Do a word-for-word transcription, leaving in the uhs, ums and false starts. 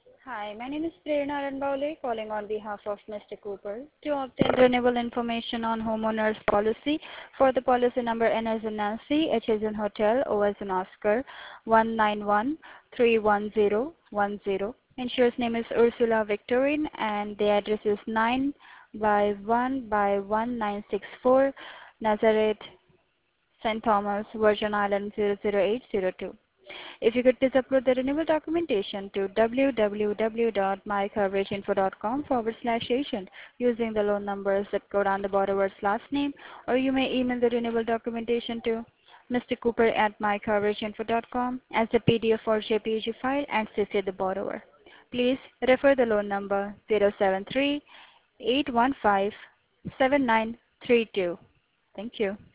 Hi, my name is Prerna Ranbowle, calling on behalf of Mister Cooper to obtain renewable information on homeowners policy for the policy number N as in Nancy, H as in Hotel, O as in Oscar, one nine one three one zero one zero. Insurer's name is Ursula Victorine and the address is nine by one by one nine six four Nazareth, Saint Thomas, Virgin Islands zero zero eight zero two. If you could please upload the renewal documentation to w w w dot my coverage info dot com forward slash agent using the loan numbers that go down the borrower's last name, or you may email the renewal documentation to Mister Cooper at my coverage info dot com as a P D F or J P G file and C C the borrower. Please refer the loan number zero seven three eight one five seven nine three two. Thank you.